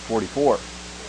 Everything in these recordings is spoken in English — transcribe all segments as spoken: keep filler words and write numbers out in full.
forty-four.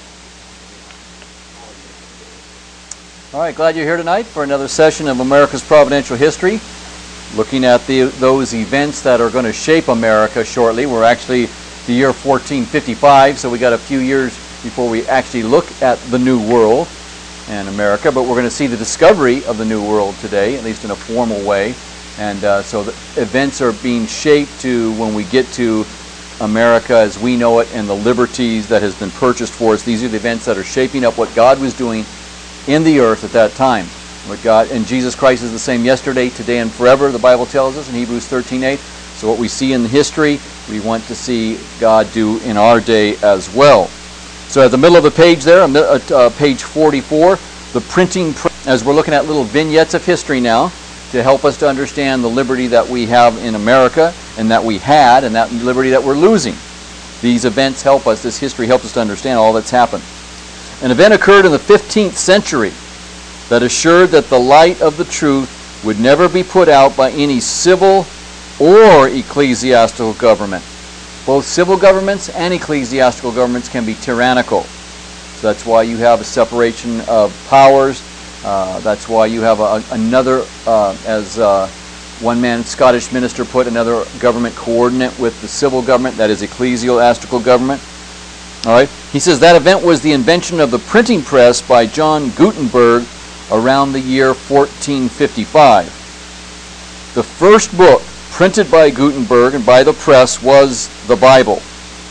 All right, glad you're here tonight for another session of America's Providential History, looking at the, those events that are going to shape America shortly. We're actually the year fourteen fifty-five, so we got a few years before we actually look at the New World and America, but we're going to see the discovery of the New World today, at least in a formal way. And uh, so the events are being shaped to when we get to America as we know it and the liberties that has been purchased for us. These are the events that are shaping up what God was doing in the earth at that time. What God and Jesus Christ is the same yesterday, today, and forever, the Bible tells us in Hebrews thirteen eight. So what we see in history, we want to see God do in our day as well. So at the middle of the page there, uh, page forty-four, the printing, as we're looking at little vignettes of history now, to help us to understand the liberty that we have in America and that we had and that liberty that we're losing. These events help us, this history helps us to understand all that's happened. An event occurred in the fifteenth century that assured that the light of the truth would never be put out by any civil or ecclesiastical government. Both civil governments and ecclesiastical governments can be tyrannical. So that's why you have a separation of powers. Uh, that's why you have a, another, uh, as uh, one man Scottish minister put, another government coordinate with the civil government, that is ecclesiastical government. All right. He says that event was the invention of the printing press by John Gutenberg around the year fourteen fifty-five. The first book printed by Gutenberg and by the press was the Bible.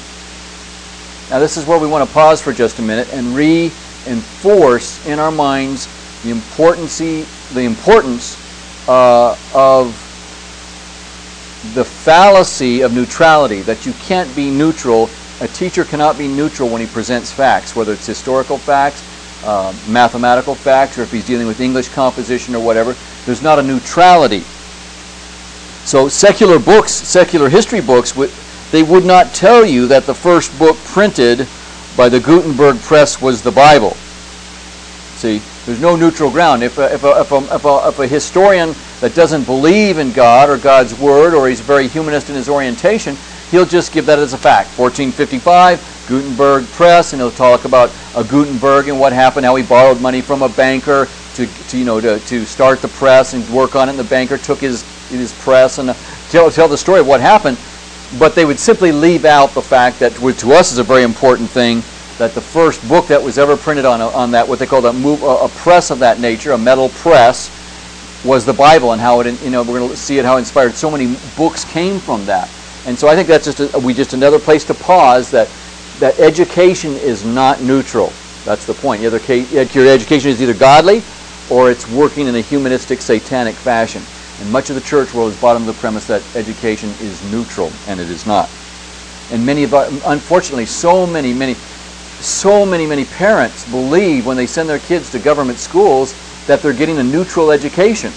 Now this is where we want to pause for just a minute and reinforce in our minds the importance, the importance uh, of the fallacy of neutrality, that you can't be neutral. A teacher cannot be neutral when he presents facts, whether it's historical facts, uh, mathematical facts, or if he's dealing with English composition or whatever. There's not a neutrality. So secular books, secular history books, they would not tell you that the first book printed by the Gutenberg press was the Bible. See, there's no neutral ground. If a, if a, if a, if a, if a historian that doesn't believe in God or God's Word, or he's very humanist in his orientation, he'll just give that as a fact. fourteen fifty-five, Gutenberg press, and he'll talk about a Gutenberg and what happened, how he borrowed money from a banker to, to you know to, to start the press and work on it, and the banker took his his press and uh, tell tell the story of what happened. But they would simply leave out the fact that, which to us is a very important thing, that the first book that was ever printed on a, on that, what they called a move a, a press of that nature, a metal press, was the Bible, and how it, you know, we're going to see it, how inspired so many books came from that. And so I think that's just a, we just another place to pause, that that education is not neutral. That's the point. Either your education is either godly or it's working in a humanistic, satanic fashion. And much of the church world is bottom of the premise that education is neutral, and it is not. And many of our, unfortunately, so many, many, so many, many parents believe when they send their kids to government schools that they're getting a neutral education.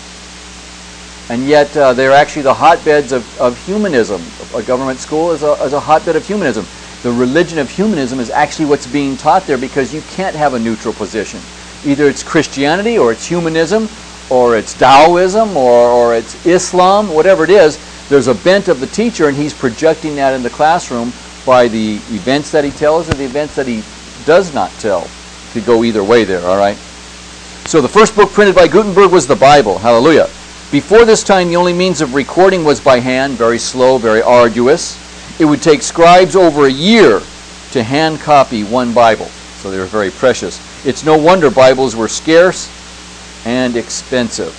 And yet uh, they're actually the hotbeds of, of humanism. A government school is a, is a hotbed of humanism. The religion of humanism is actually what's being taught there, because you can't have a neutral position. Either it's Christianity, or it's humanism, or it's Taoism, or, or it's Islam, whatever it is. There's a bent of the teacher, and he's projecting that in the classroom by the events that he tells or the events that he does not tell. Could go either way there, all right? So the first book printed by Gutenberg was the Bible. Hallelujah. Before this time, the only means of recording was by hand, very slow, very arduous. It would take scribes over a year to hand copy one Bible, so they were very precious. It's no wonder Bibles were scarce and expensive.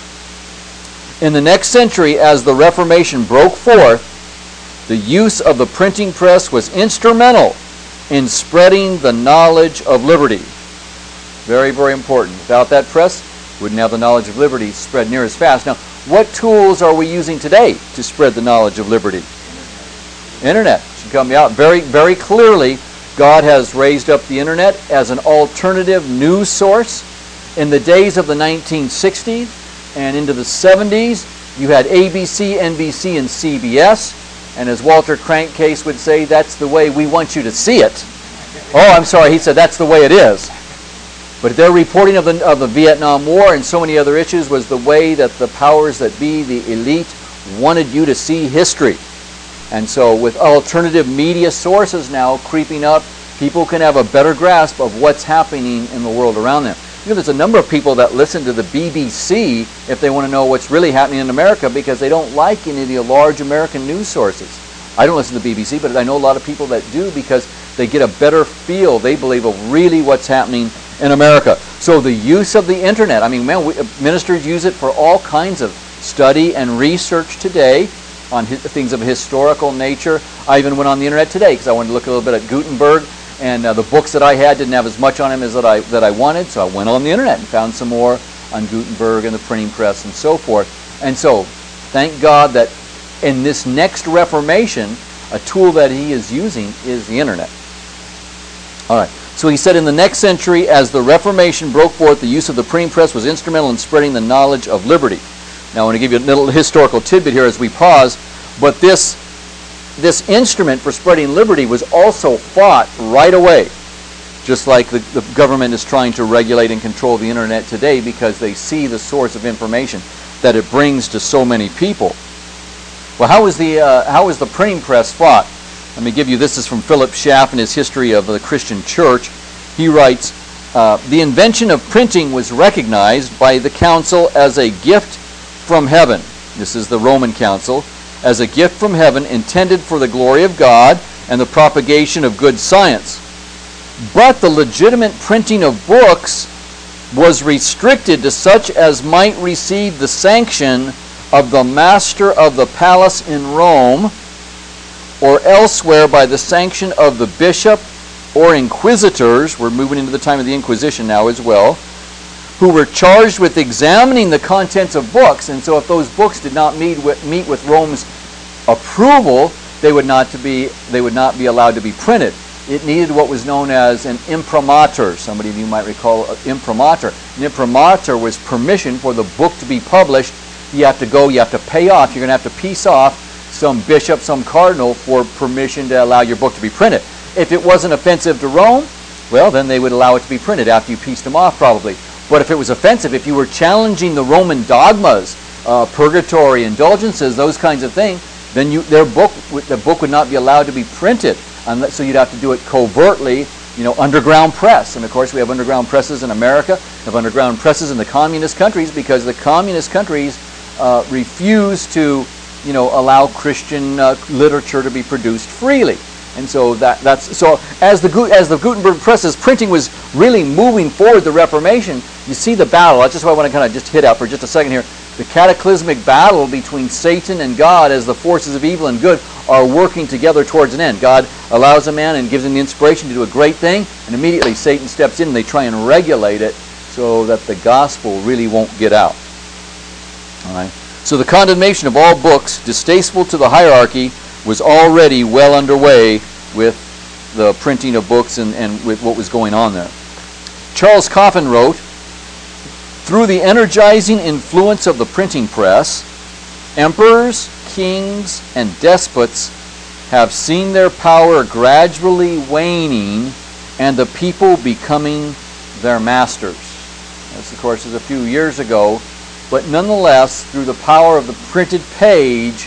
In the next century, as the Reformation broke forth, the use of the printing press was instrumental in spreading the knowledge of liberty. Very, very important. Without that press, wouldn't have the knowledge of liberty spread near as fast. Now, what tools are we using today to spread the knowledge of liberty? Internet. Should come out very, very clearly. God has raised up the internet as an alternative news source. In the days of the nineteen sixties and into the seventies, you had A B C, N B C, and C B S. And as Walter Crankcase would say, that's the way we want you to see it. Oh, I'm sorry, he said that's the way it is. But their reporting of the, of the Vietnam War and so many other issues was the way that the powers that be, the elite, wanted you to see history. And so with alternative media sources now creeping up, people can have a better grasp of what's happening in the world around them. You know, there's a number of people that listen to the B B C if they want to know what's really happening in America because they don't like any of the large American news sources. I don't listen to the B B C, but I know a lot of people that do because they get a better feel, they believe, of really what's happening in America. So the use of the internet, I mean, man, we, ministers use it for all kinds of study and research today on hi- things of a historical nature. I even went on the internet today because I wanted to look a little bit at Gutenberg. And uh, the books that I had didn't have as much on them as that I that I wanted, so I went on the internet and found some more on Gutenberg and the printing press and so forth. And so, thank God that in this next Reformation, a tool that he is using is the internet. All right. So he said, in the next century, as the Reformation broke forth, the use of the printing press was instrumental in spreading the knowledge of liberty. Now, I want to give you a little historical tidbit here as we pause, but this. This instrument for spreading liberty was also fought right away, just like the, the government is trying to regulate and control the internet today because they see the source of information that it brings to so many people. Well, how is the uh, how is the printing press fought? Let me give you, this is from Philip Schaff in his History of the Christian Church. He writes, uh, the invention of printing was recognized by the council as a gift from heaven. This is the Roman Council. As a gift from heaven intended for the glory of God and the propagation of good science. But the legitimate printing of books was restricted to such as might receive the sanction of the master of the palace in Rome or elsewhere by the sanction of the bishop or inquisitors. We're moving into the time of the Inquisition now as well, who were charged with examining the contents of books. And so if those books did not meet with, meet with Rome's approval, they would not to be they would not be allowed to be printed. It needed what was known as an imprimatur. Somebody of you might recall an imprimatur. An imprimatur was permission for the book to be published. You have to go, you have to pay off, you're going to have to piece off some bishop, some cardinal for permission to allow your book to be printed. If it wasn't offensive to Rome, well, then they would allow it to be printed after you pieced them off probably. But if it was offensive, if you were challenging the Roman dogmas, uh, purgatory, indulgences, those kinds of things, then you, their book, the book would not be allowed to be printed. Unless, so you'd have to do it covertly, you know, underground press. And of course, we have underground presses in America, we have underground presses in the communist countries because the communist countries uh, refuse to, you know, allow Christian uh, literature to be produced freely. And so that that's so as the as the Gutenberg presses, printing was really moving forward the Reformation. You see the battle. That's just what I want to kind of just hit out for just a second here. The cataclysmic battle between Satan and God as the forces of evil and good are working together towards an end. God allows a man and gives him the inspiration to do a great thing, and immediately Satan steps in and they try and regulate it so that the gospel really won't get out. All right. So the condemnation of all books distasteful to the hierarchy was already well underway with the printing of books and, and with what was going on there. Charles Coffin wrote, through the energizing influence of the printing press, emperors, kings, and despots have seen their power gradually waning and the people becoming their masters. This, of course, is a few years ago, but nonetheless, through the power of the printed page,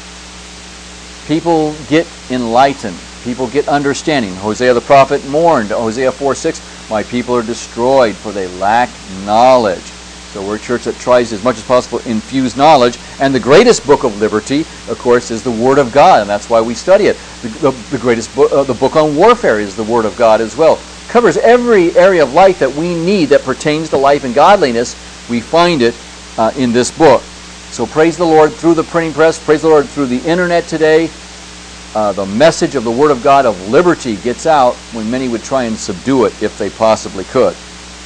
people get enlightened. People get understanding. Hosea the prophet mourned, Hosea four six, my people are destroyed for they lack knowledge. So we're a church that tries as much as possible to infuse knowledge. And the greatest book of liberty, of course, is the Word of God, and that's why we study it. The, the, the greatest book, uh, the book on warfare is the Word of God as well. Covers every area of life that we need that pertains to life and godliness. We find it uh, in this book. So praise the Lord through the printing press. Praise the Lord through the internet today. Uh, the message of the Word of God of liberty gets out when many would try and subdue it if they possibly could.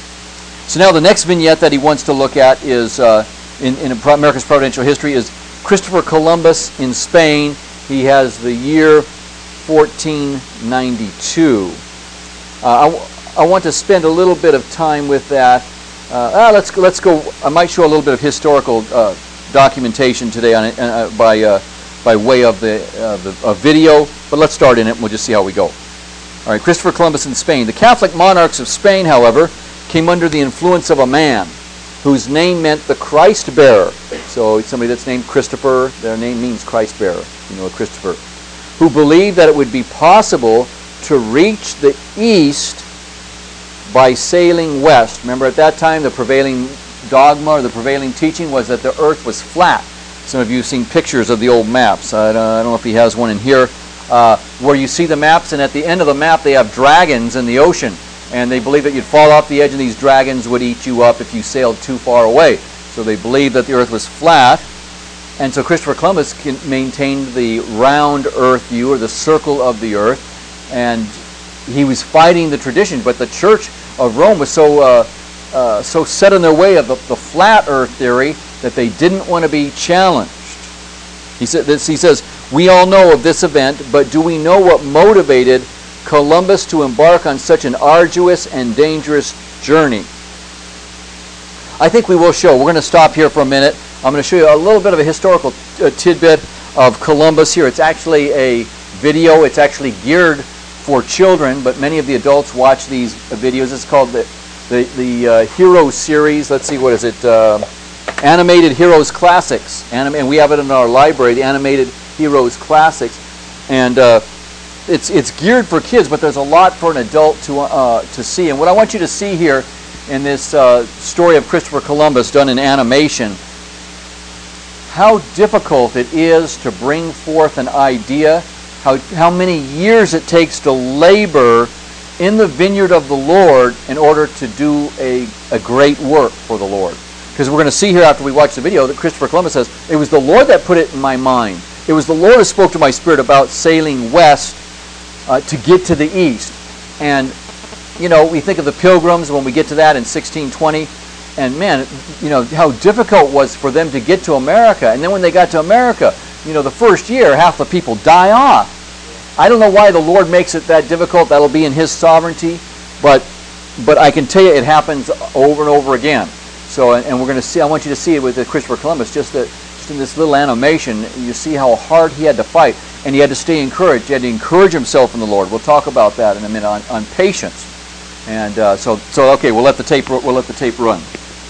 So now the next vignette that he wants to look at is, uh, in, in America's Providential History, is Christopher Columbus in Spain. He has the year fourteen ninety-two. Uh, I, I want to spend a little bit of time with that. Uh, ah, let's let's go. I might show a little bit of historical uh, documentation today on it, uh, by uh, by way of the, uh, the uh, video, but let's start in it and we'll just see how we go. All right, Christopher Columbus in Spain. The Catholic monarchs of Spain, however, came under the influence of a man whose name meant the Christ bearer. So somebody that's named Christopher, their name means Christ bearer. You know, a Christopher, who believed that it would be possible to reach the east by sailing west. Remember, at that time, the prevailing dogma or the prevailing teaching was that the earth was flat. Some of you have seen pictures of the old maps. I don't, I don't know if he has one in here, uh, where you see the maps, and at the end of the map they have dragons in the ocean, and they believe that you'd fall off the edge and these dragons would eat you up if you sailed too far away. So they believed that the earth was flat, and so Christopher Columbus maintained the round earth view, or the circle of the earth, and he was fighting the tradition. But the Church of Rome was so uh, uh, so set in their way of the, the flat earth theory that they didn't want to be challenged. He said this, he says, "We all know of this event, but do we know what motivated Columbus to embark on such an arduous and dangerous journey?" I think we will show. We're going to stop here for a minute. I'm going to show you a little bit of a historical uh, tidbit of Columbus here. It's actually a video. It's actually geared for children, but many of the adults watch these videos. It's called the the, the uh, Heroes series. Let's see, what is it? Uh, Animated Heroes Classics. Anim and we have it in our library, the Animated Heroes Classics. And uh, it's it's geared for kids, but there's a lot for an adult to uh, to see. And what I want you to see here in this uh, story of Christopher Columbus done in animation, how difficult it is to bring forth an idea, how, how many years it takes to labor in the vineyard of the Lord in order to do a, a great work for the Lord. Because we're going to see here after we watch the video that Christopher Columbus says, it was the Lord that put it in my mind. It was the Lord who spoke to my spirit about sailing west uh, to get to the east. And, you know, we think of the Pilgrims when we get to that in sixteen twenty. And man, you know, how difficult it was for them to get to America. And then when they got to America, you know, the first year, half the people die off. I don't know why the Lord makes it that difficult. That'll be in His sovereignty. But but I can tell you it happens over and over again. So, and, and we're going to see, I want you to see it with the Christopher Columbus, just, that, just in this little animation, you see how hard he had to fight. And he had to stay encouraged. He had to encourage himself in the Lord. We'll talk about that in a minute on, on patience. And uh, so, so okay, we'll let the tape, we'll let the tape run.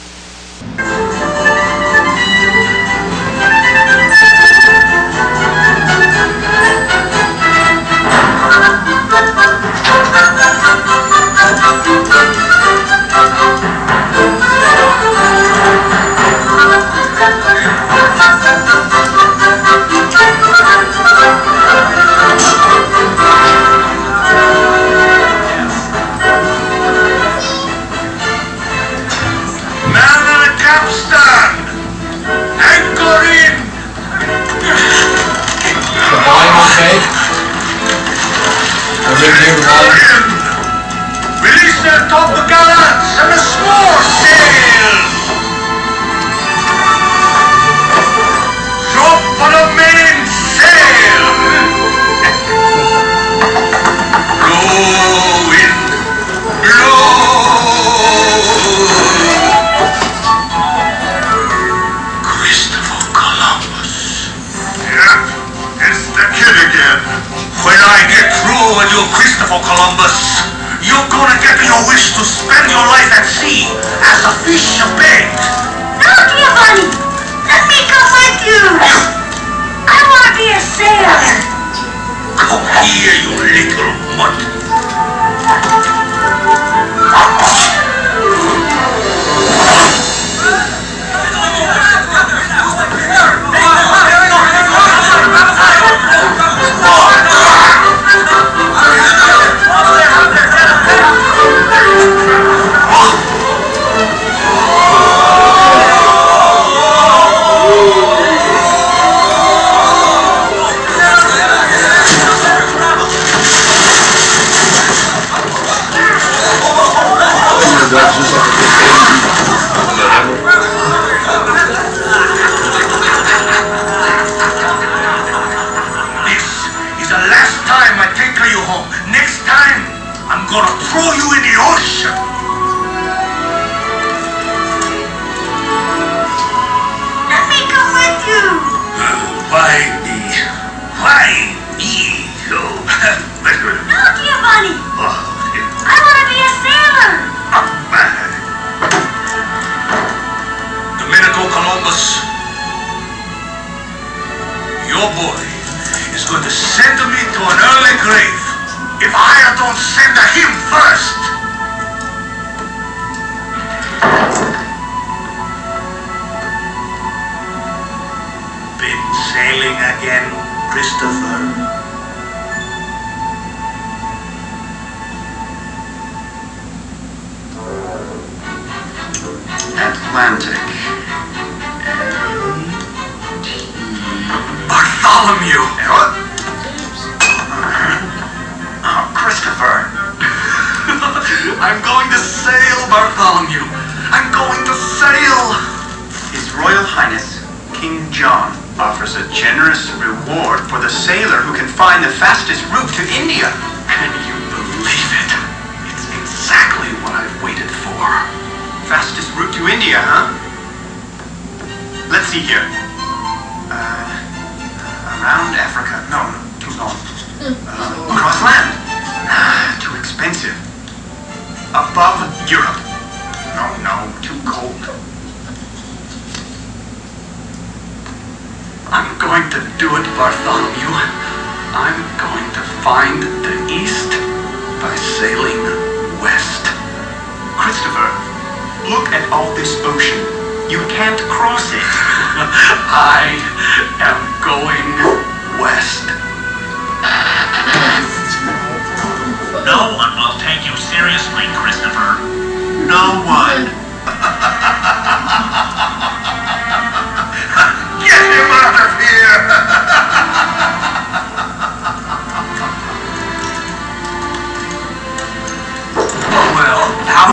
Release the top gallants and the small sails. Drop for the mainsail. Blow, wind, blow. Christopher Columbus. Yeah, it's the kid again. When I get through with you, Christopher Columbus, you're gonna get your wish to spend your life at sea as a fish of bait. No, Giovanni! Let me come with you! I want to be a sailor! Come here, you little mutt. Your boy is going to send me to an early grave if I Atlantic. Bartholomew! What? Oh, Christopher. I'm going to sail, Bartholomew. I'm going to sail. His Royal Highness, King John, offers a generous reward for the sailor who can find the fastest route to India. Can you believe it? It's exactly what I've waited for. Fastest route to India, huh? Let's see here. Uh, around Africa. No, no, too long. Uh, across land. Ah, too expensive. Above Europe. No, no, too cold. I'm going to do it, Bartholomew. I'm going to find the East by sailing west. Christopher, look at all this ocean. You can't cross it. I am going west. No one will take you seriously, Christopher. No one. Get him out of here! Well, how...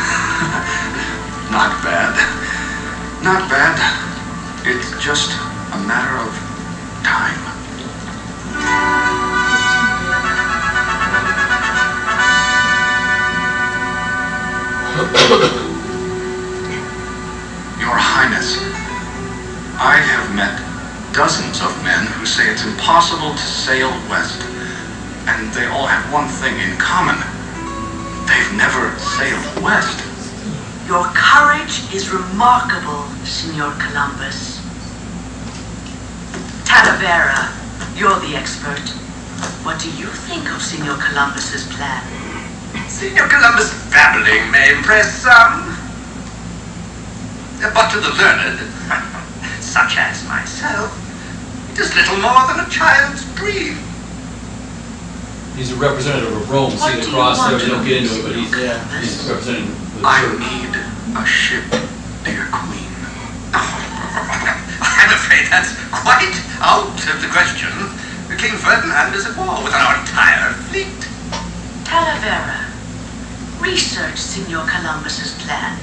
Not bad. Not bad. It's just a matter of time. Your Highness, I have met dozens of men who say it's impossible to sail west, and they all have one thing in common. They've never sailed west. Your courage is remarkable, Signor Columbus. Talavera, you're the expert. What do you think of Signor Columbus's plan? Signor Columbus' babbling may impress some, but to the learned, such as myself, it is little more than a child's dream. He's a representative of Rome, What sitting do you across there. want We don't get into it, from but he's, Signor he's Columbus? representing the I church. need a ship, dear Queen. I'm afraid that's quite out of the question. King Ferdinand is at war with our entire fleet. Talavera, research Signor Columbus's plan.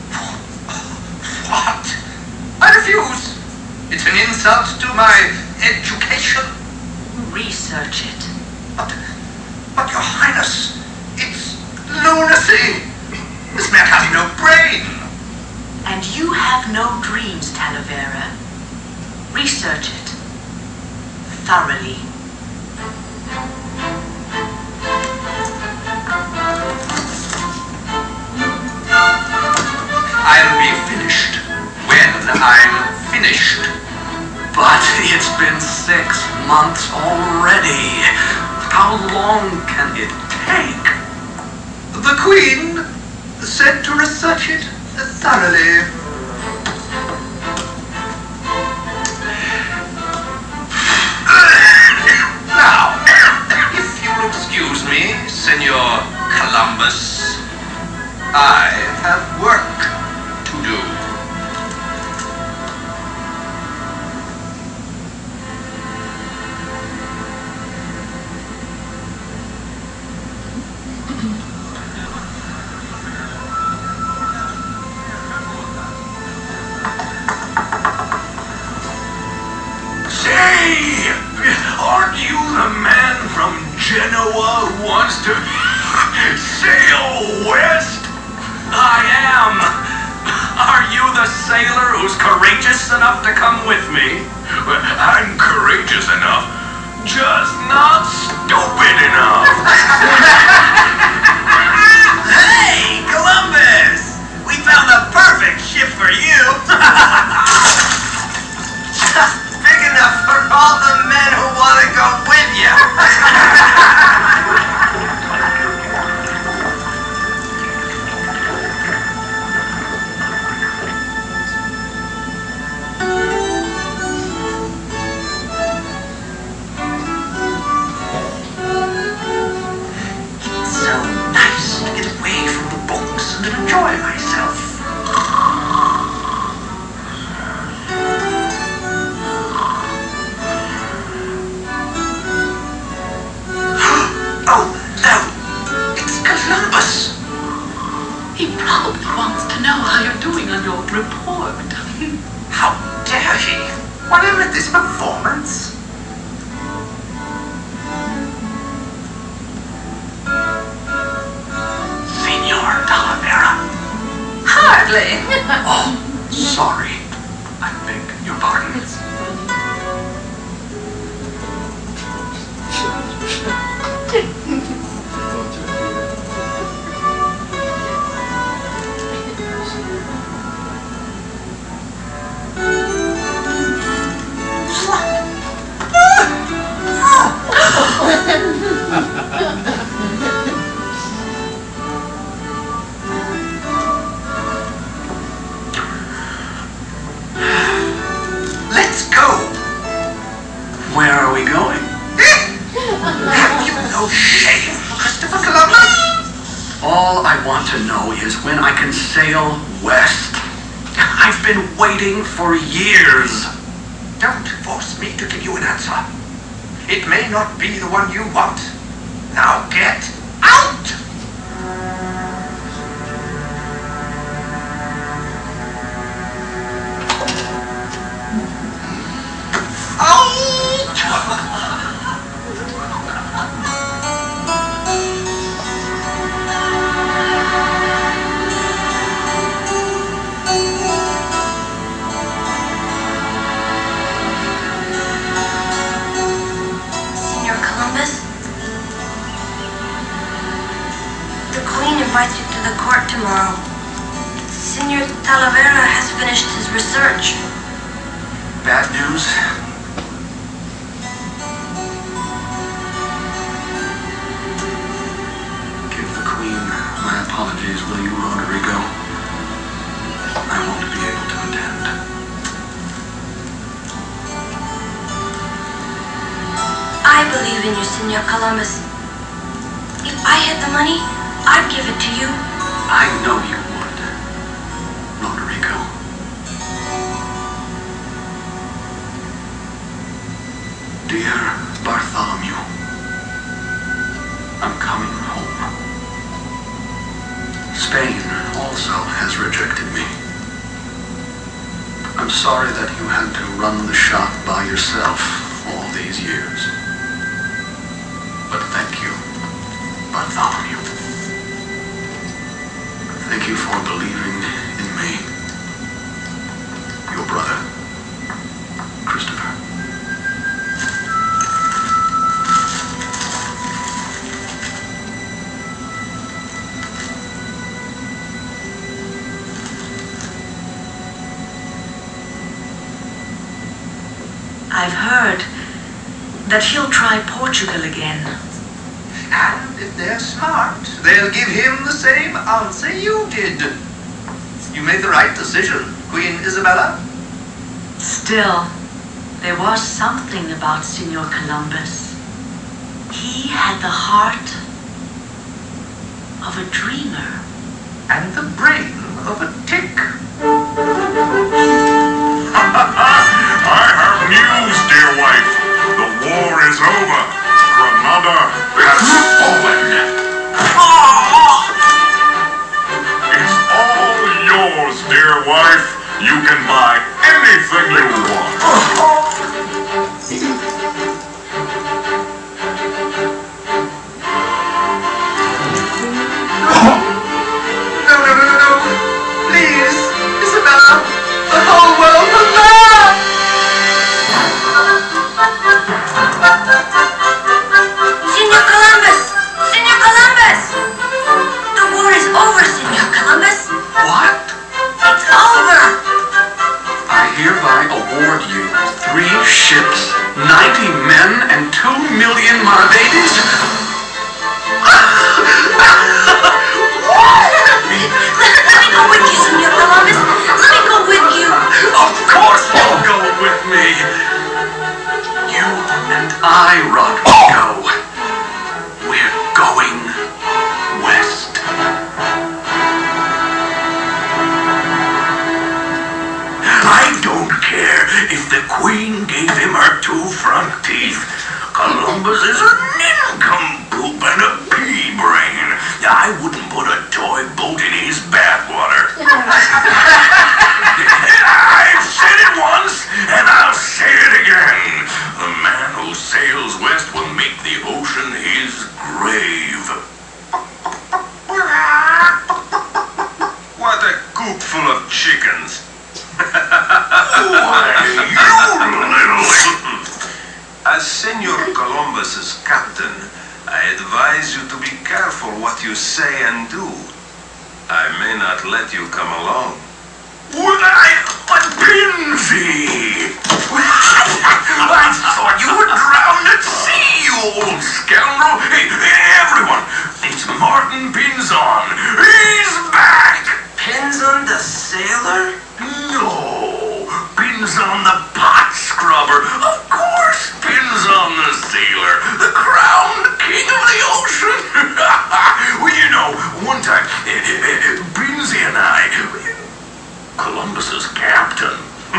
What? I refuse. It's an insult to my education. Research it. But, but Your Highness, it's lunacy. This man has no brain. And you have no dreams, Talavera. Research it. Thoroughly. I'll be finished when I'm finished. But it's been six months already. How long can it take? The Queen said to research it thoroughly. Now, if you'll excuse me, Senor Columbus, I have work to do. Say, aren't you the man from Genoa who wants to sail west? I am. Are you the sailor who's courageous enough to come with me? Well, I'm courageous enough, just not stupid enough. Hey, Columbus! We found the perfect ship for you. Big enough for all the men who want to go with you. It's so nice to get away from the books and enjoy myself. Columbus! He probably wants to know how you're doing on your report. How dare he? What is this performance? Senor Talavera. Hardly. Oh, sorry. I beg your pardon. Let's go! Where are we going? Have you no shame, Christopher Columbus? All I want to know is when I can sail west. I've been waiting for years. Don't force me to give you an answer. It may not be the one you want. Now get out! Senor Columbus? The Queen invites you to the court tomorrow. Senor Talavera has finished his research. Bad news? Give the Queen my apologies, will you, Rodrigo? I won't be able to attend. I believe in you, Senor Columbus. If I had the money, I'd give it to you. I know you would, Rodrigo. Dear Bartholomew, I'm coming home. Spain also has rejected me. I'm sorry that you had to run the shop by yourself all these years. But thank you, Bartholomew. Thank you for believing in me. Your brother, Christopher. I've heard that he'll try Portugal again. And if they're smart, they'll give him the same answer you did. You made the right decision, Queen Isabella. Still, there was something about Senor Columbus. He had the heart of a dreamer. And the brain of a tick. I have news, dear wife. The war is over. Granada has fallen. It's all yours, dear wife. You can buy anything you No, no, no, no, no. Please, Isabella. The whole world will laugh. Senor Columbus! Senor Columbus! The war is over, Senor Columbus. What? It's over. I hereby award you three ships, ninety men, and two million maravedis. Let me go with you, Senor Columbus. Let me go with you. Of course you'll go with me. You and I, Rodrigo. We're going west. I don't care if the Queen gave him her two front teeth. Columbus is a nincompoop and a pea brain. I wouldn't put a toy boat in his bathwater. I've said it once, and I'll say it again. The man who sails west will make the ocean his grave. What a coop full of chickens. Why, you little... As Senor Columbus's captain, I advise you to be careful what you say and do. I may not let you come along. Would I... But Pinsy! I thought you were drowned at sea, you old scoundrel! Hey, everyone! It's Martin Pinzon! He's back! Pinzon the sailor? No! Pinzon the pot scrubber! Of course, Pinzon the sailor! The crowned king of the ocean! Well, you know, one time, Pinsy and I... Columbus's captain.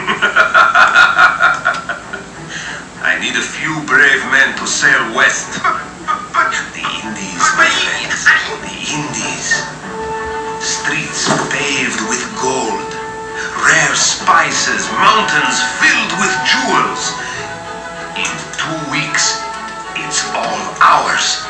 I need a few brave men to sail west. But The Indies, my friends. The Indies. Streets paved with gold. Rare spices, mountains filled with jewels. In two weeks, it's all ours.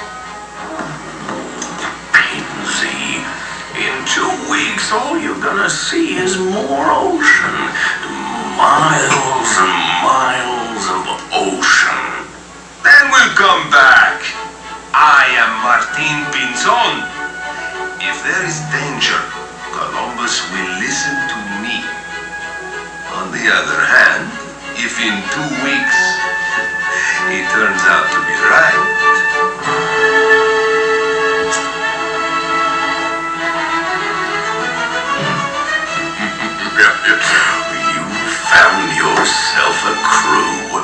Pinsy, in two weeks all you're gonna see is more ocean. Miles and miles of ocean. Then we'll come back. I am Martin Pinzon. If there is danger, Columbus will listen to me. On the other hand, if in two weeks he turns out to be right, You found yourself a crew.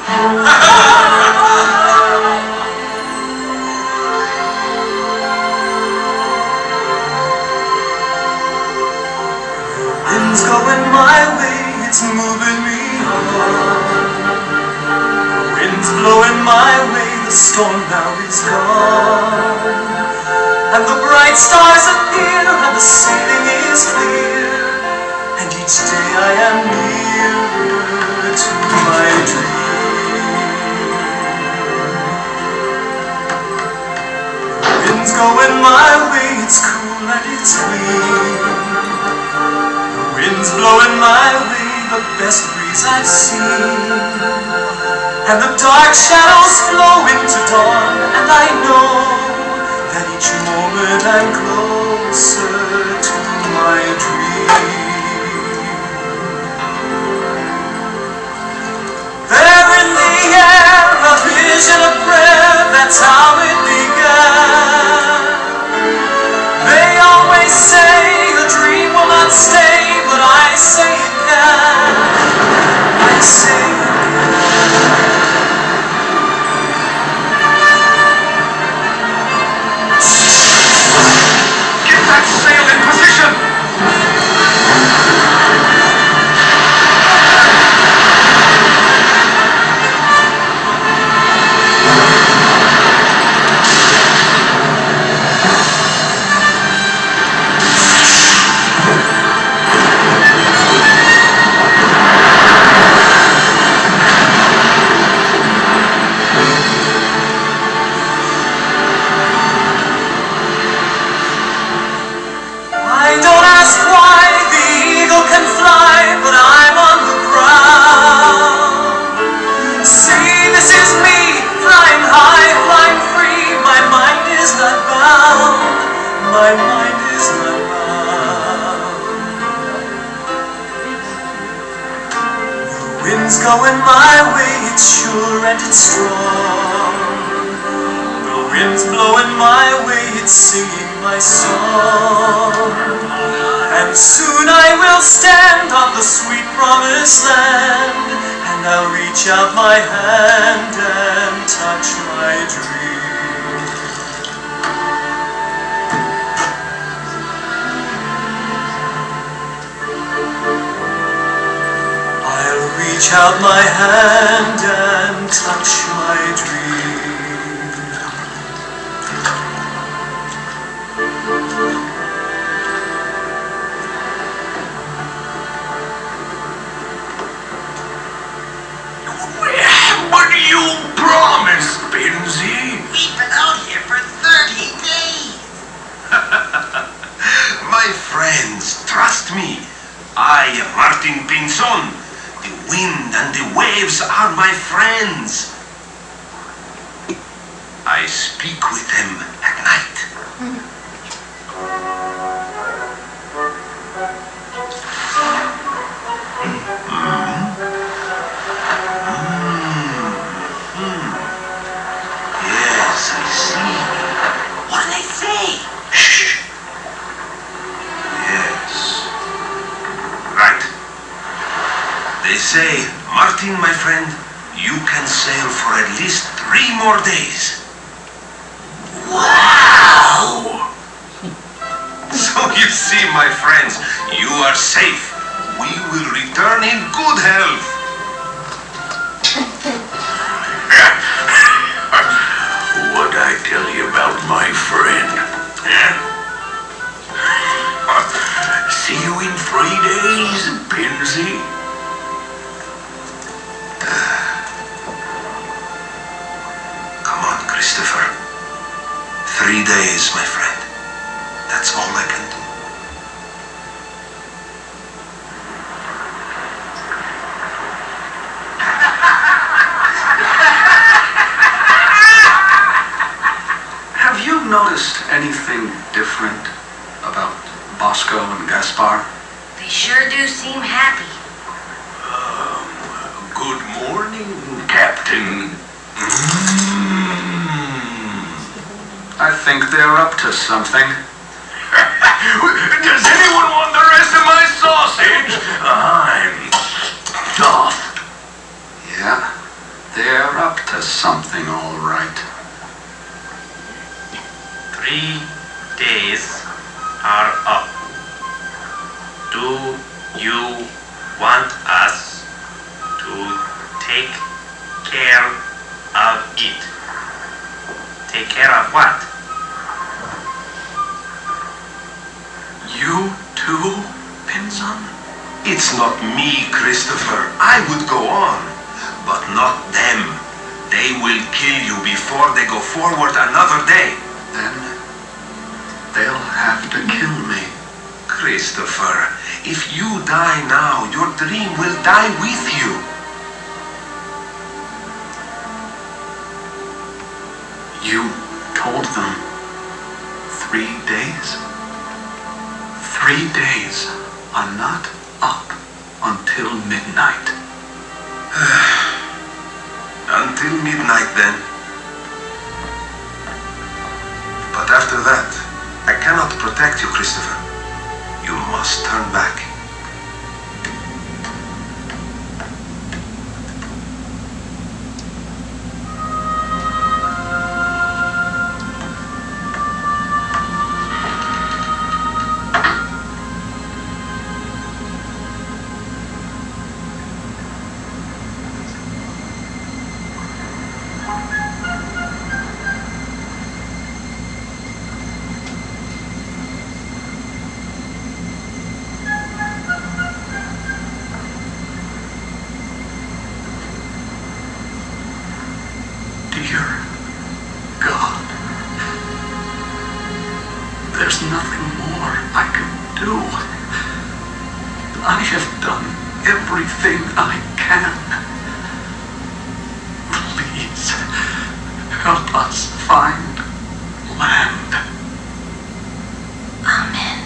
Wind's going my way, it's moving me on. The wind's blowing my way, the storm now is gone. And the bright stars appear, and the sailing is clear. And each day I am nearer to my dream. The wind's going my way, it's cool and it's clean. The wind's blowing my way, the best breeze I've seen. And the dark shadows flow into dawn, and I know that each moment I'm closer to my dream. There in the air, a vision, a prayer, that's how it began. They always say a dream will not stay, but I say it can. I say it can. Get that sail in position! I don't ask why the eagle can fly, but I'm on the ground. See, this is me, flying high, flying free. My mind is not bound. My mind is not bound. The wind's going my way, it's sure and it's strong. The wind's blowing my way, it's singing my song. And soon I will stand on the sweet promised land, and I'll reach out my hand and touch my dream. I'll reach out my hand and touch my dream. trust me. I am Martin Pinzon. The wind and the waves are my friends. I speak with them at night. They say, Martin, my friend, you can sail for at least three more days. Wow! So you see, my friends, you are safe. We will return in good health. What'd I tell you about my friend? See you in three days, Pinsy. Christopher, three days, my friend. That's all I can do. Have you noticed anything different about Bosco and Gaspar? They sure do seem happy. Um, good morning, Captain. I think they're up to something. Does anyone want the rest of my sausage? I'm stuffed. Yeah, they're up to something, all right. Three days are up. Do you want us to take care of it? Take care of what? You too, Pinzon? It's not me, Christopher. I would go on, but not them. They will kill you before they go forward another day. Then they'll have to kill me. Christopher, if you die now, your dream will die with you. You told them three days? Three days are not up until midnight. Until midnight, then. But after that, I cannot protect you, Christopher. You must turn back. There's nothing more I can do. I have done everything I can. Please, help us find land. Amen.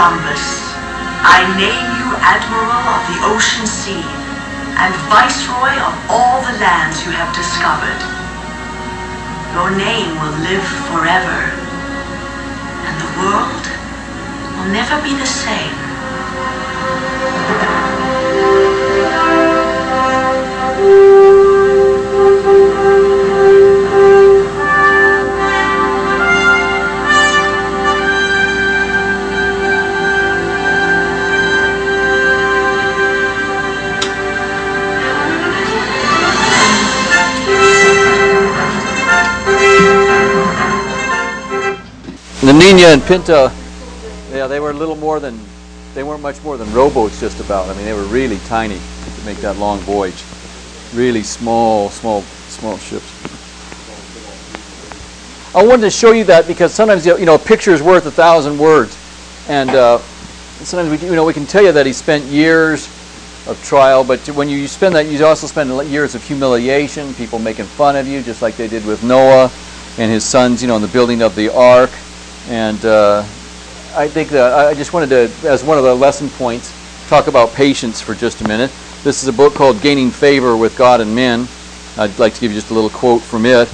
Columbus, I name you Admiral of the Ocean Sea and Viceroy of all the lands you have discovered. Your name will live forever, and the world will never be the same. The Nina and Pinta, yeah, they were a little more than, they weren't much more than rowboats just about. I mean, they were really tiny to make that long voyage. Really small, small, small ships. I wanted to show you that because sometimes, you know, a picture is worth a thousand words. And uh, sometimes, we, you know, we can tell you that he spent years of trial, but when you spend that, you also spend years of humiliation, people making fun of you, just like they did with Noah and his sons, you know, in the building of the ark. And uh, I think that I just wanted to, as one of the lesson points, talk about patience for just a minute. This is a book called Gaining Favor with God and Men. I'd like to give you just a little quote from it.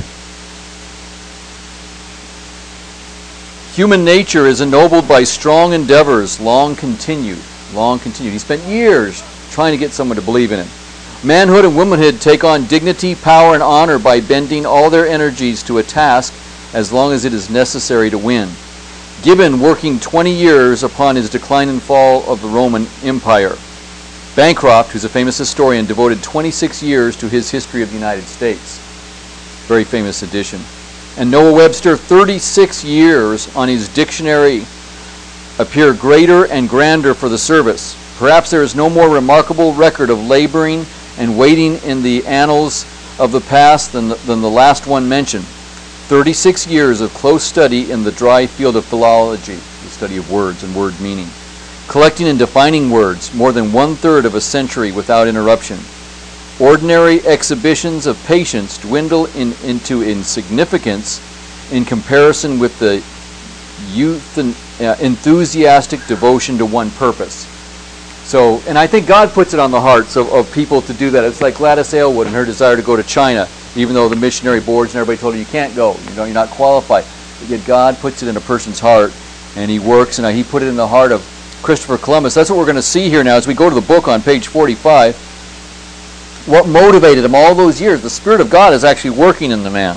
Human nature is ennobled by strong endeavors, long continued. Long continued. He spent years trying to get someone to believe in him. Manhood and womanhood take on dignity, power, and honor by bending all their energies to a task as long as it is necessary to win. Gibbon working twenty years upon his decline and fall of the Roman Empire. Bancroft, who's a famous historian, devoted twenty-six years to his History of the United States. Very famous edition. And Noah Webster, thirty-six years on his dictionary, appear greater and grander for the service. Perhaps there is no more remarkable record of laboring and waiting in the annals of the past than the, than the last one mentioned. thirty-six years of close study in the dry field of philology, the study of words and word meaning. Collecting and defining words, more than one-third of a century without interruption. Ordinary exhibitions of patience dwindle in, into insignificance in comparison with the youth and, uh, enthusiastic devotion to one purpose. So, and I think God puts it on the hearts of, of people to do that. It's like Gladys Aylward and her desire to go to China, even though the missionary boards and everybody told her you can't go, you know, you're not qualified. But yet God puts it in a person's heart, and He works, and He put it in the heart of Christopher Columbus. That's what we're going to see here now as we go to the book on page forty-five. What motivated him all those years? The Spirit of God is actually working in the man.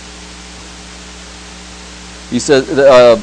He says, uh,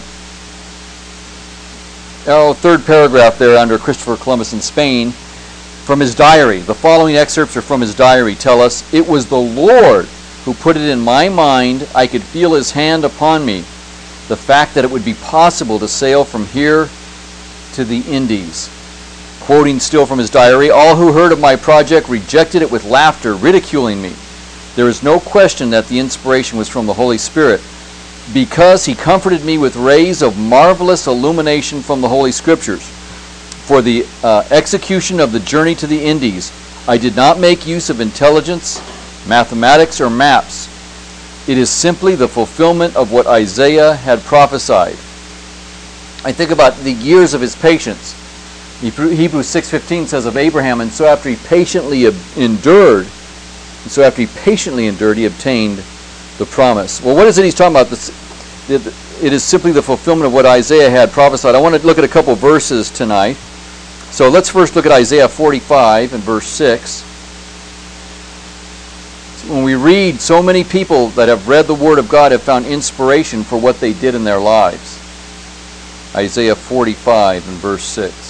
oh, third paragraph there under Christopher Columbus in Spain, from his diary. The following excerpts are from his diary. Tell us, it was the Lord who put it in my mind. I could feel His hand upon me. The fact that it would be possible to sail from here to the Indies. Quoting still from his diary, all who heard of my project rejected it with laughter, ridiculing me. There is no question that the inspiration was from the Holy Spirit, because He comforted me with rays of marvelous illumination from the Holy Scriptures. For the uh, execution of the journey to the Indies, I did not make use of intelligence, mathematics, or maps. It is simply the fulfillment of what Isaiah had prophesied. I think about the years of his patience. Hebrews six fifteen says of Abraham, and so after he patiently endured, and so after he patiently endured, he obtained the promise. Well, what is it he's talking about? It is simply the fulfillment of what Isaiah had prophesied. I want to look at a couple verses tonight. So let's first look at Isaiah forty-five and verse six. When we read, so many people that have read the Word of God have found inspiration for what they did in their lives. Isaiah forty-five and verse six.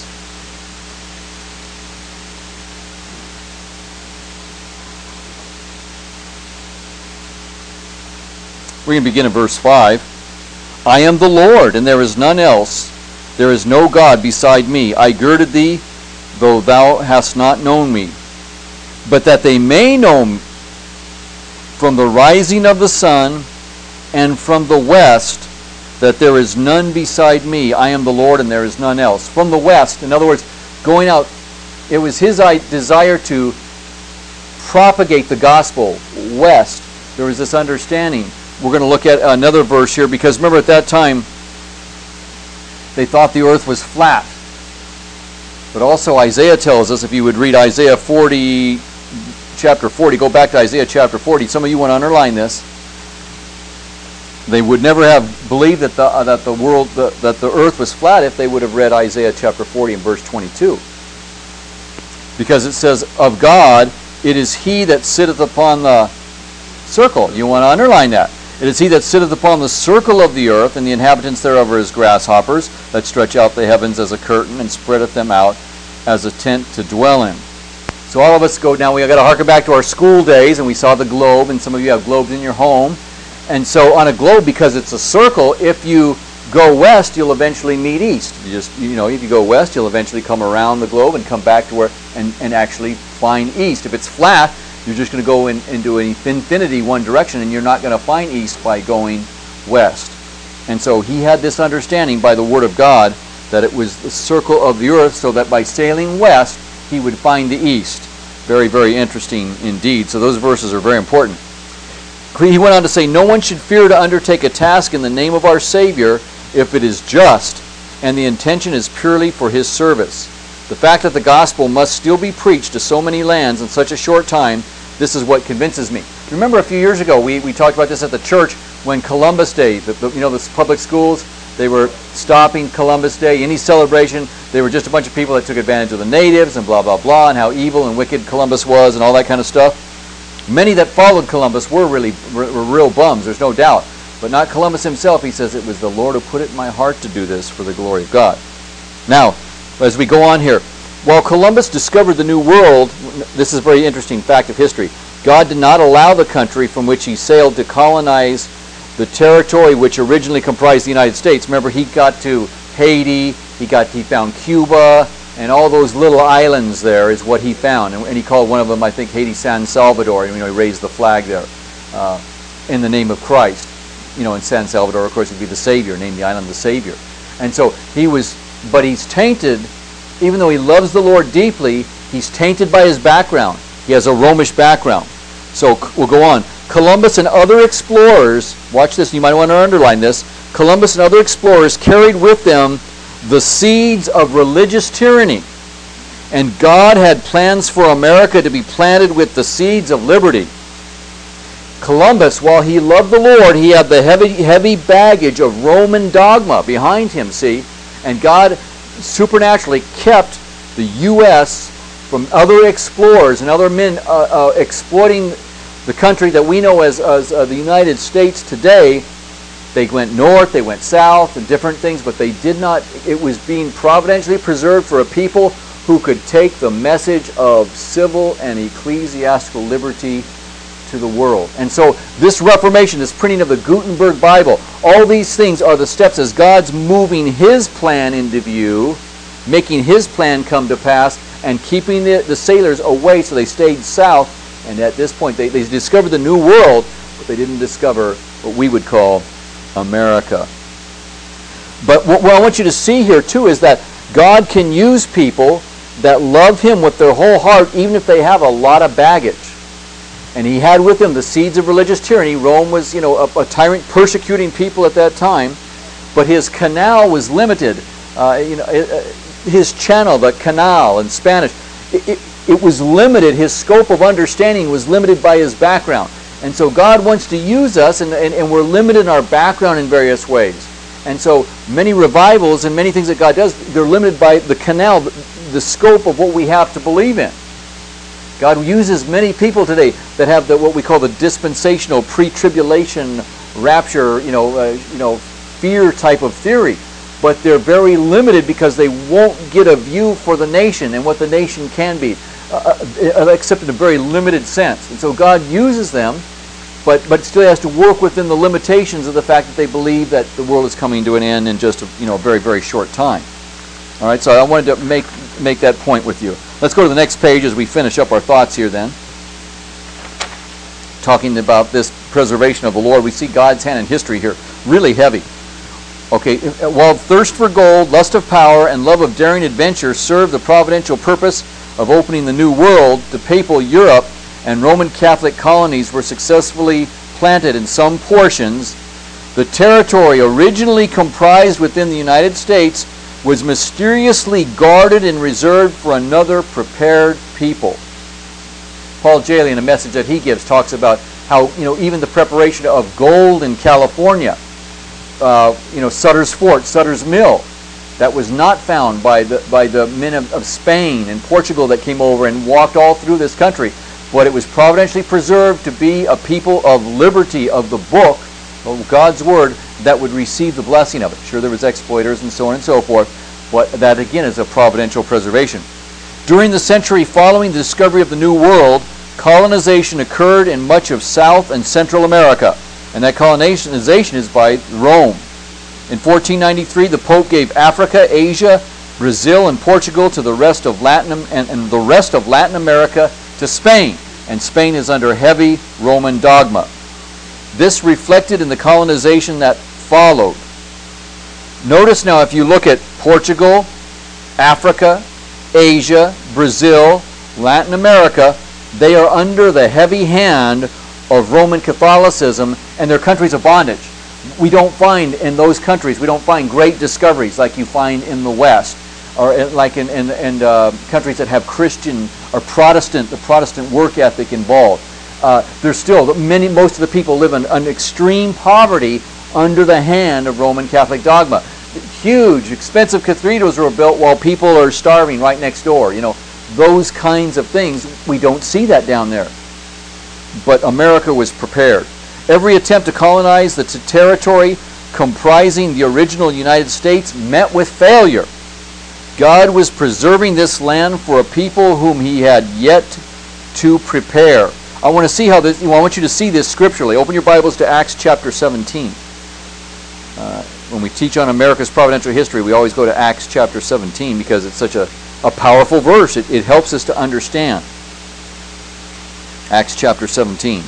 We're going to begin in verse five. I am the Lord, and there is none else. There is no God beside me. I girded thee, though thou hast not known me. But that they may know from the rising of the sun and from the west, that there is none beside me. I am the Lord, and there is none else. From the west, in other words, going out, it was His desire to propagate the gospel west. There was this understanding. We're going to look at another verse here, because remember at that time, they thought the earth was flat. But also Isaiah tells us, if you would read Isaiah forty, chapter forty, go back to Isaiah chapter forty. Some of you want to underline this. They would never have believed that the uh, that the world the, that the earth was flat if they would have read Isaiah chapter forty and verse twenty-two. Because it says, of God, it is he that sitteth upon the circle. You want to underline that. It is he that sitteth upon the circle of the earth, and the inhabitants thereof are as grasshoppers, that stretch out the heavens as a curtain, and spreadeth them out as a tent to dwell in. So all of us go, now we've got to harken back to our school days, and we saw the globe, and some of you have globes in your home. And so on a globe, because it's a circle, if you go west, you'll eventually meet east. You just, you know, if you go west, you'll eventually come around the globe and come back to where, and, and actually find east. If it's flat, you're just going to go in, into an infinity one direction, and you're not going to find east by going west. And so he had this understanding by the Word of God that it was the circle of the earth, so that by sailing west, he would find the east. Very, very interesting indeed. So those verses are very important. He went on to say, no one should fear to undertake a task in the name of our Savior if it is just, and the intention is purely for his service. The fact that the gospel must still be preached to so many lands in such a short time, this is what convinces me. Remember a few years ago, we, we talked about this at the church when Columbus Day, the, the, you know, the public schools, they were stopping Columbus Day, any celebration. They were just a bunch of people that took advantage of the natives and blah, blah, blah, and how evil and wicked Columbus was and all that kind of stuff. Many that followed Columbus were really were, were real bums, there's no doubt. But not Columbus himself. He says, it was the Lord who put it in my heart to do this for the glory of God. Now, as we go on here, while Columbus discovered the New World, this is a very interesting fact of history, God did not allow the country from which he sailed to colonize the territory which originally comprised the United States. Remember, he got to Haiti, he got he found Cuba, and all those little islands there is what he found. And, and he called one of them, I think, Haiti San Salvador. You know, he raised the flag there uh, in the name of Christ. You know, in San Salvador, of course, would be the Savior, named the island the Savior. And so he was, but he's tainted, even though he loves the Lord deeply, he's tainted by his background. He has a Romish background. So we'll go on. Columbus and other explorers, watch this, you might want to underline this, Columbus and other explorers carried with them the seeds of religious tyranny. And God had plans for America to be planted with the seeds of liberty. Columbus, while he loved the Lord, he had the heavy, heavy baggage of Roman dogma behind him, see? And God supernaturally kept the U S from other explorers and other men uh, uh, exploiting the country that we know as, as uh, the United States today. They went north, they went south, and different things, but they did not, it was being providentially preserved for a people who could take the message of civil and ecclesiastical liberty to the world. And so this Reformation, this printing of the Gutenberg Bible, all these things are the steps as God's moving his plan into view, making his plan come to pass, and keeping the, the sailors away so they stayed south. And at this point, they, they discovered the New World, but they didn't discover what we would call America. But what, what I want you to see here, too, is that God can use people that love him with their whole heart, even if they have a lot of baggage. And he had with him the seeds of religious tyranny. Rome was, you know, a, a tyrant persecuting people at that time. But his canal was limited. Uh, you know, his channel, the canal in Spanish, it, it, it was limited. His scope of understanding was limited by his background. And so God wants to use us, and, and, and we're limited in our background in various ways. And so many revivals and many things that God does, they're limited by the canal, the, the scope of what we have to believe in. God uses many people today that have the, what we call the dispensational, pre-tribulation, rapture, you know, uh, you know, fear type of theory. But they're very limited because they won't get a view for the nation and what the nation can be, uh, uh, except in a very limited sense. And so God uses them, but but still has to work within the limitations of the fact that they believe that the world is coming to an end in just a, you know, a very, very short time. All right, so I wanted to make make that point with you. Let's go to the next page as we finish up our thoughts here then. Talking about this preservation of the Lord, we see God's hand in history here, really heavy. Okay, while thirst for gold, lust of power, and love of daring adventure served the providential purpose of opening the New World to papal Europe, and Roman Catholic colonies were successfully planted in some portions, The territory originally comprised within the United States was mysteriously guarded and reserved for another prepared people. Paul Jaley, in a message that he gives, talks about how, you know, even the preparation of gold in California, uh, you know, Sutter's Fort, Sutter's Mill, that was not found by the by the men of, of Spain and Portugal that came over and walked all through this country, but it was providentially preserved to be a people of liberty, of the book, of God's Word, that would receive the blessing of it. Sure, there was exploiters and so on and so forth, but that again is a providential preservation. During the century following the discovery of the New World, colonization occurred in much of South and Central America, and that colonization is by Rome. In fourteen ninety-three, the Pope gave Africa, Asia, Brazil, and Portugal to the rest of Latin and, and the rest of Latin America to Spain, and Spain is under heavy Roman dogma. This reflected in the colonization that followed. Notice now, if you look at Portugal, Africa, Asia, Brazil, Latin America, they are under the heavy hand of Roman Catholicism, and they're countries of bondage. We don't find in those countries, we don't find great discoveries like you find in the West, or in, like in, in, in uh, countries that have Christian or Protestant, the Protestant work ethic involved. Uh, there's still, many, most of the people live in, in extreme poverty under the hand of Roman Catholic dogma. Huge, expensive cathedrals were built while people are starving right next door. You know, those kinds of things, we don't see that down there. But America was prepared. Every attempt to colonize the t- territory comprising the original United States met with failure. God was preserving this land for a people whom he had yet to prepare. I want to see how this, I want you to see this scripturally. Open your Bibles to Acts chapter seventeen. Uh, when we teach on America's providential history, we always go to Acts chapter seventeen because it's such a, a powerful verse. It, it helps us to understand. Acts chapter seventeen.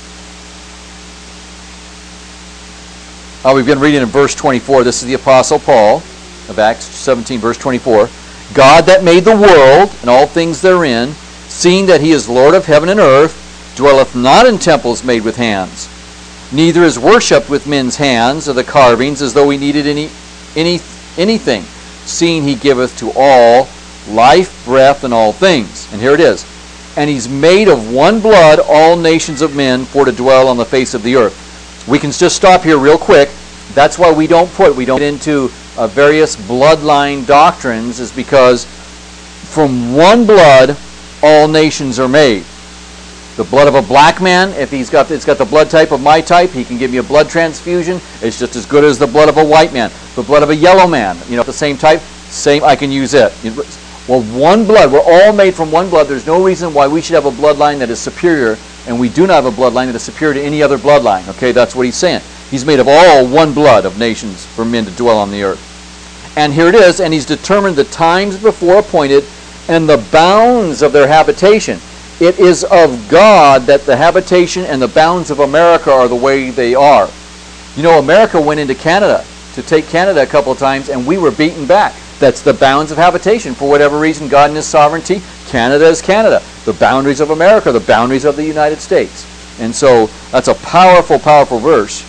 Uh, we've been reading in verse twenty-four. This is the Apostle Paul of Acts seventeen, verse twenty-four. God that made the world and all things therein, seeing that he is Lord of heaven and earth, dwelleth not in temples made with hands, neither is worshipped with men's hands or the carvings, as though he needed any, any anything, seeing he giveth to all life, breath, and all things. And here it is. And he's made of one blood all nations of men for to dwell on the face of the earth. We can just stop here real quick. That's why we don't put, we don't get into uh, various bloodline doctrines, is because from one blood all nations are made. The blood of a black man, if he's got, it's got the blood type of my type, he can give me a blood transfusion. It's just as good as the blood of a white man. The blood of a yellow man, you know, the same type, same, I can use it. Well, one blood, we're all made from one blood. There's no reason why we should have a bloodline that is superior, and we do not have a bloodline that is superior to any other bloodline. Okay, that's what he's saying. He's made of all one blood of nations for men to dwell on the earth. And here it is, and he's determined the times before appointed and the bounds of their habitation. It is of God that the habitation and the bounds of America are the way they are. You know, America went into Canada to take Canada a couple of times, and we were beaten back. That's the bounds of habitation. For whatever reason, God in his sovereignty, Canada is Canada. The boundaries of America, the boundaries of the United States. And so that's a powerful, powerful verse.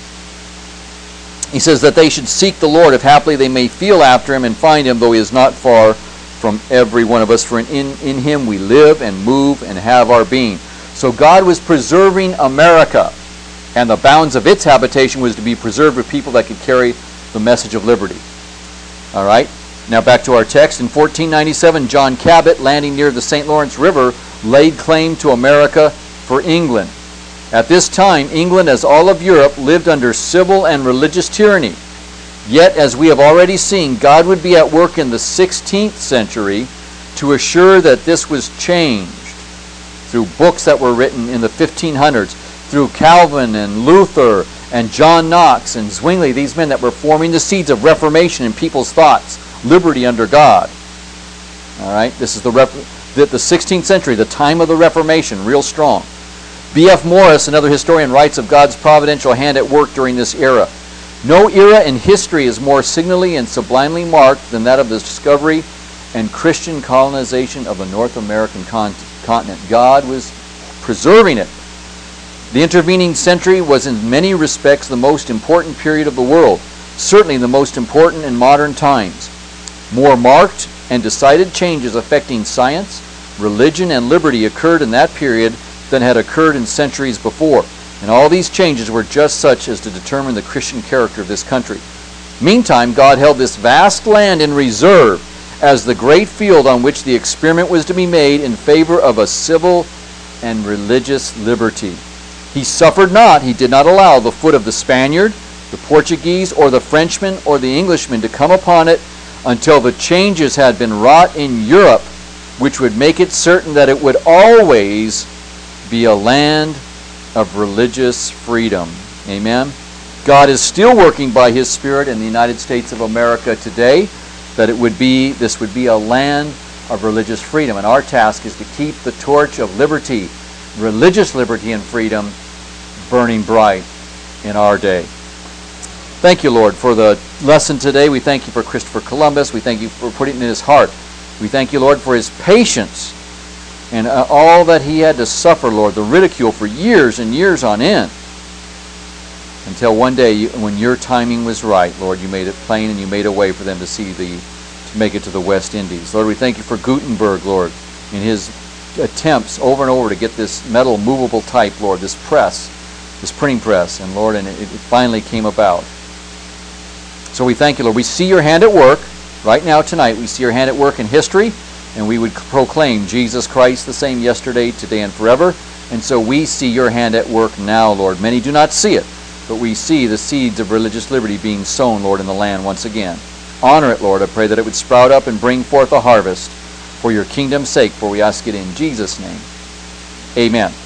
He says that they should seek the Lord, if haply they may feel after him and find him, though he is not far from every one of us. For in, in him we live and move and have our being. So God was preserving America, and the bounds of its habitation was to be preserved with people that could carry the message of liberty. All right? Now back to our text. In fourteen ninety-seven, John Cabot, landing near the Saint Lawrence River, laid claim to America for England. At this time, England, as all of Europe, lived under civil and religious tyranny. Yet, as we have already seen, God would be at work in the sixteenth century to assure that this was changed through books that were written in the fifteen hundreds, through Calvin and Luther and John Knox and Zwingli, these men that were forming the seeds of Reformation in people's thoughts, liberty under God. All right, this is the, ref- the, the sixteenth century, the time of the Reformation, real strong. B F Morris, another historian, writes of God's providential hand at work during this era. No era in history is more signally and sublimely marked than that of the discovery and Christian colonization of the North American con- continent. God was preserving it. The intervening century was in many respects the most important period of the world, certainly the most important in modern times. More marked and decided changes affecting science, religion, and liberty occurred in that period than had occurred in centuries before. And all these changes were just such as to determine the Christian character of this country. Meantime, God held this vast land in reserve as the great field on which the experiment was to be made in favor of a civil and religious liberty. He suffered not, he did not allow the foot of the Spaniard, the Portuguese, or the Frenchman, or the Englishman to come upon it until the changes had been wrought in Europe, which would make it certain that it would always be a land of religious freedom. Amen. God is still working by His Spirit in the United States of America today, that it would be, this would be a land of religious freedom. And our task is to keep the torch of liberty, religious liberty and freedom, burning bright in our day. Thank you, Lord, for the lesson today. We thank you for Christopher Columbus. We thank you for putting it in his heart. We thank you, Lord, for his patience and uh, all that he had to suffer, Lord, the ridicule for years and years on end. Until one day, you, when your timing was right, Lord, you made it plain and you made a way for them to see the, to make it to the West Indies. Lord, we thank you for Gutenberg, Lord, in his attempts over and over to get this metal movable type, Lord, this press, this printing press, and Lord, and it, it finally came about. So we thank you, Lord. We see your hand at work right now tonight. We see your hand at work in history, and we would proclaim Jesus Christ the same yesterday, today, and forever. And so we see your hand at work now, Lord. Many do not see it, but we see the seeds of religious liberty being sown, Lord, in the land once again. Honor it, Lord. I pray that it would sprout up and bring forth a harvest for your kingdom's sake, for we ask it in Jesus' name. Amen.